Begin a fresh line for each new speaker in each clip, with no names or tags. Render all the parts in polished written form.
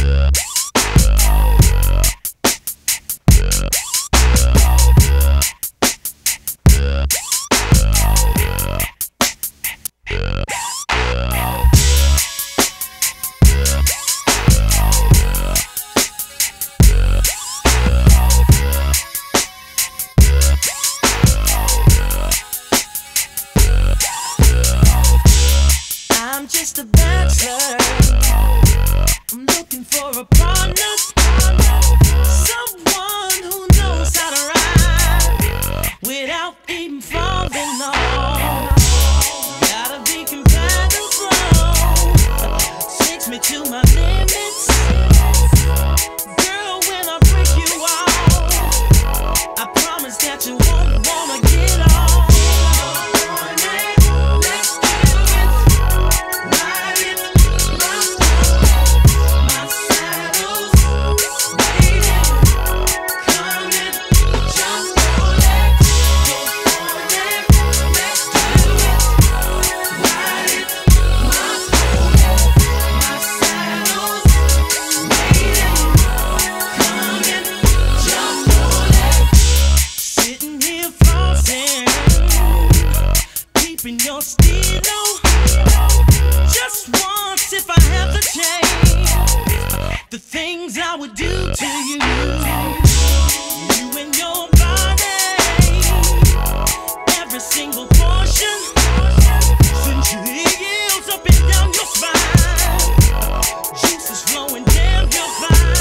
I'm just a bachelor. I'm looking for a partner, someone who knows how to ride without even falling off. Gotta be compatible, takes me to my limits. Girl, when I break you off, I promise that you won't wanna get off. Your stilo, just once if I have the chance, the things I would do to you, you and your body, every single portion, centrioles up and down your spine, juices flowing down your spine.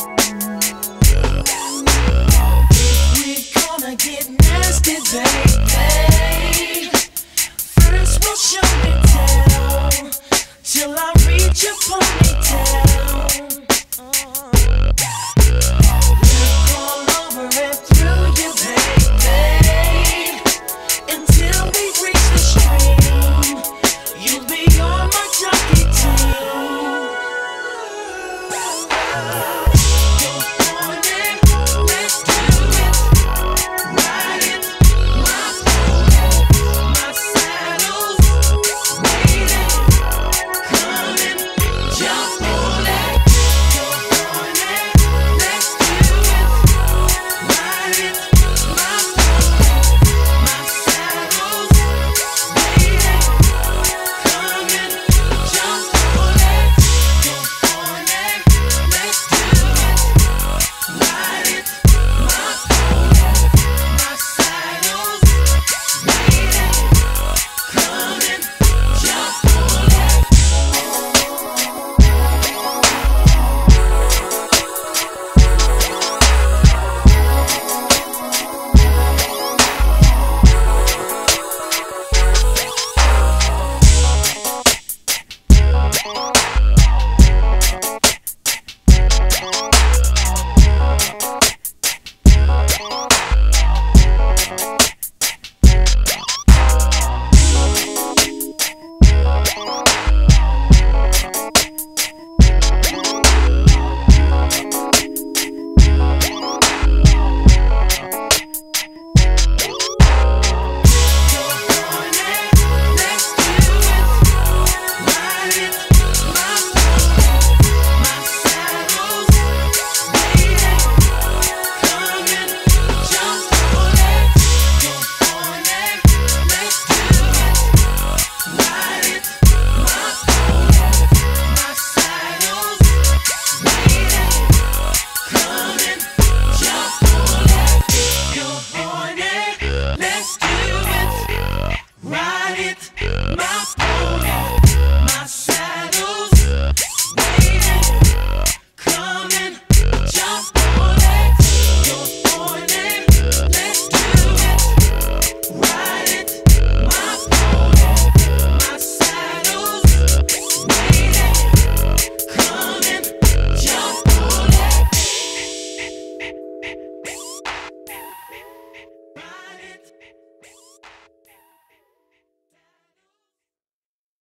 Get nasty, babe.